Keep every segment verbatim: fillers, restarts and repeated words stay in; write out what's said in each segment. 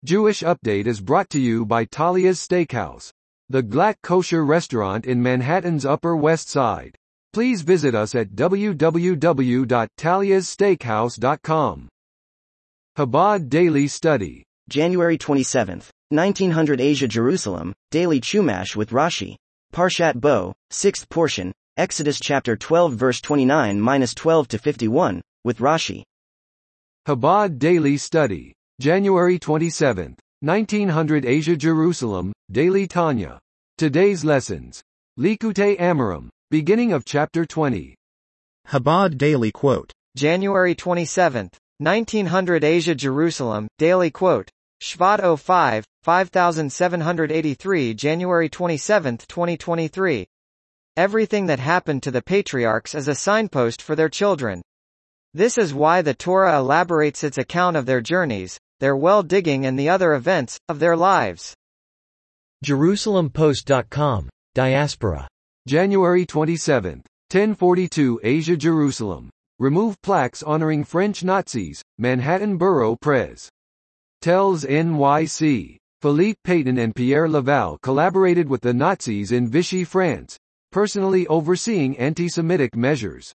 Jewish Update is brought to you by Talia's Steakhouse, the Glatt Kosher restaurant in Manhattan's Upper West Side. Please visit us at w w w dot talias steakhouse dot com. Chabad Daily Study. January twenty-seventh, nineteen hundred Asia Jerusalem, Daily Chumash with Rashi. Parshat Bo, sixth portion, Exodus chapter twelve verse twenty-nine to twelve to fifty-one, with Rashi. Chabad Daily Study. January twenty-seventh, nineteen hundred Asia Jerusalem, Daily Tanya. Today's lessons. Likutei Amarim, beginning of chapter twenty. Chabad Daily Quote. January twenty-seventh, nineteen hundred Asia Jerusalem, Daily Quote. Shvat oh five, five thousand seven hundred eighty-three January twenty-seventh, twenty twenty-three. Everything that happened to the patriarchs is a signpost for their children. This is why the Torah elaborates its account of their journeys, their well digging and the other events of their lives. Jerusalem Post dot com, Diaspora. January twenty-seventh, ten forty-two Asia Jerusalem. Remove plaques honoring French Nazis, Manhattan Borough Press. Tells N Y C. Philippe Pétain and Pierre Laval collaborated with the Nazis in Vichy, France, personally overseeing anti-Semitic measures.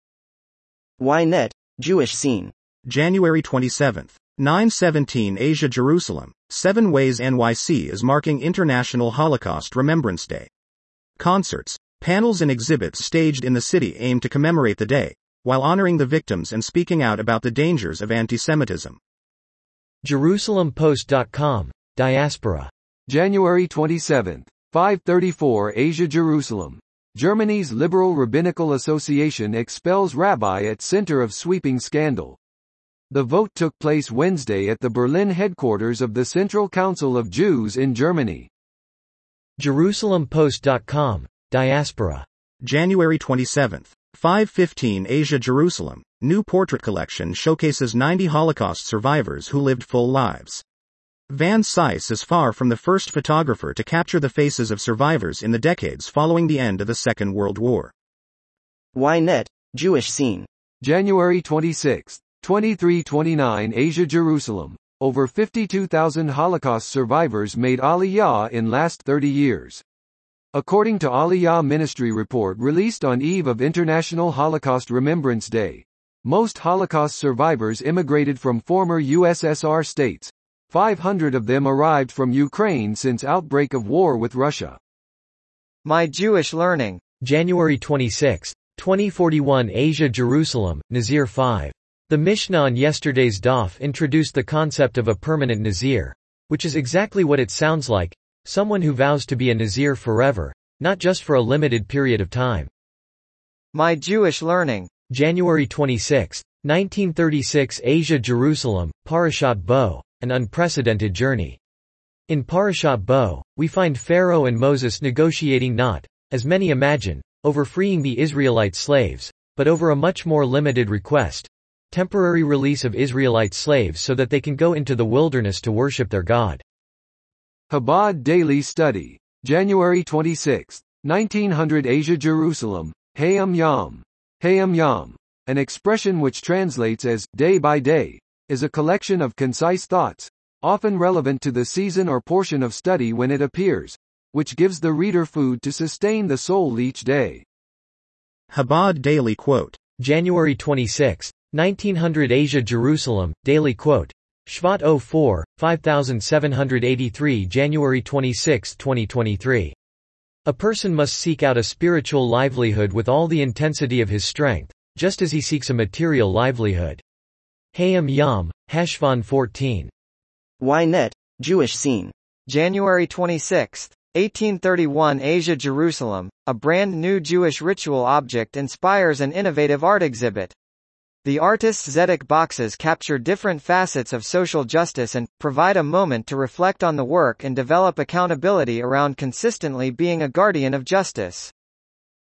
Ynet, Jewish Scene. January twenty-seventh, nine seventeen Asia Jerusalem, seven ways N Y C is marking International Holocaust Remembrance Day. Concerts, panels and exhibits staged in the city aim to commemorate the day, while honoring the victims and speaking out about the dangers of anti-Semitism. Jerusalem Post dot com, Diaspora. January twenty-seventh, five thirty-four Asia Jerusalem. Germany's Liberal Rabbinical Association expels rabbi at center of sweeping scandal. The vote took place Wednesday at the Berlin headquarters of the Central Council of Jews in Germany. Jerusalem Post dot com, Diaspora. January twenty-seventh, five fifteen Asia Jerusalem. New portrait collection showcases ninety Holocaust survivors who lived full lives. Van Cise is far from the first photographer to capture the faces of survivors in the decades following the end of the Second World War. Ynet, Jewish Scene. January twenty-sixth, twenty-three twenty-nine Asia Jerusalem. Over fifty-two thousand Holocaust survivors made Aliyah in last thirty years. According to Aliyah Ministry report released on eve of International Holocaust Remembrance Day, most Holocaust survivors immigrated from former U S S R states. five hundred of them arrived from Ukraine since outbreak of war with Russia. My Jewish Learning. January twenty-sixth, twenty forty-one Asia Jerusalem, Nazir five. The Mishnah on yesterday's daf introduced the concept of a permanent Nazir, which is exactly what it sounds like, someone who vows to be a Nazir forever, not just for a limited period of time. My Jewish Learning. January twenty-sixth, nineteen thirty-six Asia Jerusalem, Parashat Bo, an unprecedented journey. In Parashat Bo, we find Pharaoh and Moses negotiating not, as many imagine, over freeing the Israelite slaves, but over a much more limited request: temporary release of Israelite slaves so that they can go into the wilderness to worship their God. Chabad Daily Study. January twenty-sixth, nineteen hundred Asia Jerusalem, Hayam Yam. Hayam Yam, an expression which translates as day by day, is a collection of concise thoughts, often relevant to the season or portion of study when it appears, which gives the reader food to sustain the soul each day. Chabad Daily Quote. January twenty-sixth, nineteen hundred Asia Jerusalem, Daily Quote. Shvat oh four, five thousand seven hundred eighty-three January twenty-sixth, twenty twenty-three. A person must seek out a spiritual livelihood with all the intensity of his strength, just as he seeks a material livelihood. Hayam Yam, Heshvan fourteen. Ynet, Jewish Scene. January twenty-sixth, eighteen thirty-one Asia Jerusalem. A brand new Jewish ritual object inspires an innovative art exhibit. The artist's Zedek boxes capture different facets of social justice and provide a moment to reflect on the work and develop accountability around consistently being a guardian of justice.